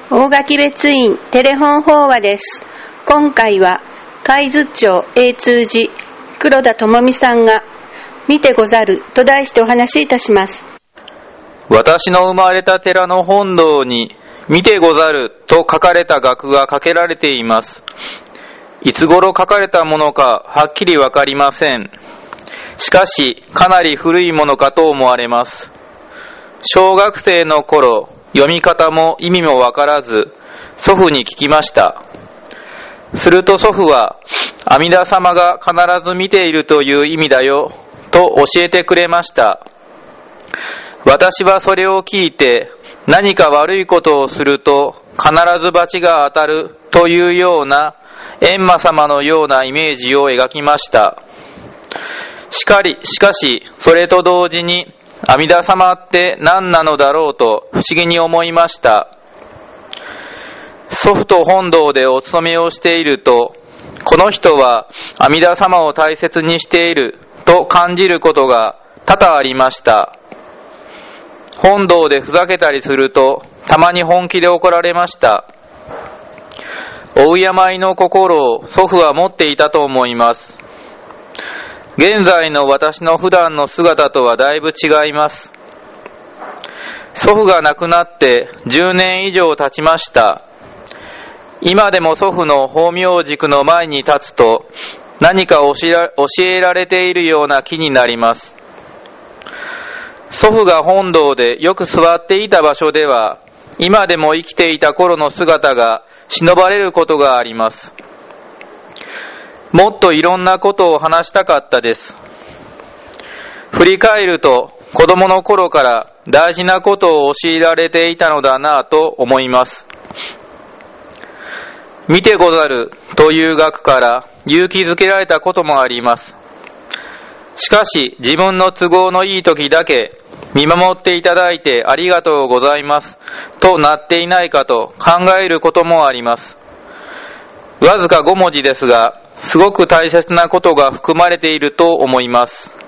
大垣別院テレフォン法話です。今回は海津町永通寺黒田智美さんが見てござると題してお話しいたします。 私の生まれた寺の本堂に見てござると書かれた額がかけられています。いつ頃書かれたものかはっきりわかりません。しかしかなり古いものかと思われます。小学生の頃、読み方も意味もわからず祖父に聞きました。すると祖父は、阿弥陀様が必ず見ているという意味だよと教えてくれました。私はそれを聞いて、何か悪いことをすると必ず罰が当たるというような閻魔様のようなイメージを描きました。しかしそれと同時に、阿弥陀様って何なのだろうと不思議に思いました。祖父と本堂でお勤めをしていると、この人は阿弥陀様を大切にしていると感じることが多々ありました。本堂でふざけたりすると、たまに本気で怒られました。お敬いの心を祖父は持っていたと思います。現在の私の普段の姿とはだいぶ違います。祖父が亡くなって10年以上経ちました。今でも祖父の法明軸の前に立つと、何か教えられているような気になります。祖父が本堂でよく座っていた場所では、今でも生きていた頃の姿が忍ばれることがあります。もっといろんなことを話したかったです。振り返ると、子供の頃から大事なことを教えられていたのだなぁと思います。見てござるという学から勇気づけられたこともあります。しかし自分の都合のいい時だけ見守っていただいてありがとうございますとなっていないかと考えることもあります。わずか5文字ですが、すごく大切なことが含まれていると思います。